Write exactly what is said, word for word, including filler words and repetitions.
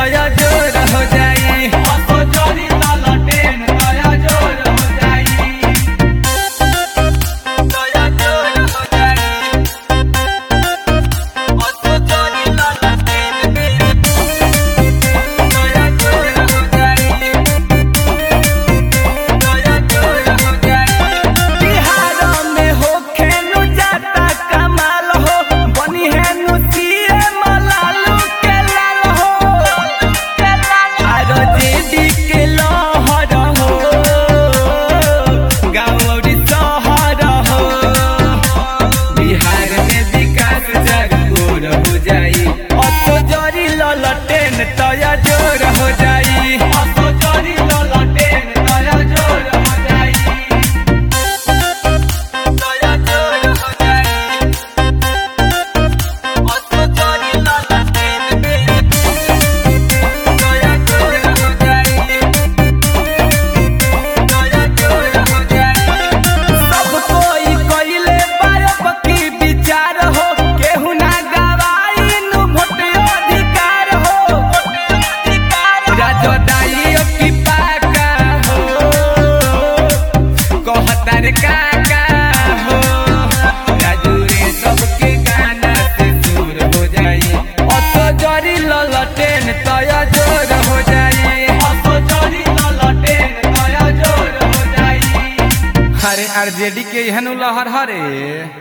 तया जोर हो जाई। असो जोरी ललटेन तया जोर हो जाई, तया जोर हो जाई। असो जोरी ललटेन तया जोर हो जाई, तया जोर हो जाई। बिहार में होखे नु जाता कमाल हो, बनी है नु सीएम लालू के लाल हो, के लाल। आरो जेडी के लहर हो, गाँव और शहर हो। बिहार में विकास जरूर हो जाई। असो जोरी ललटेन तया जोर हो जाई। असो जोरी ललटेन तया जोर हो जाई, तया जोर हो जाई। असो जोरी ललटेन तया जोर हो जाई, तया जोर हो जाई। सब कोई कइले बायब की विचार हो, केहू ना गवाई नु भोट अधिकार हो, राजदाई की पाका हो, कहतर काका हो। राजू रे सबके गाना से दूर हो जाई। असो जोरी ललटेन तया जोर हो जाई। असो जोरी ललटेन तया जोर हो जाई। अरे आरजेडी के एहन लहर हरे।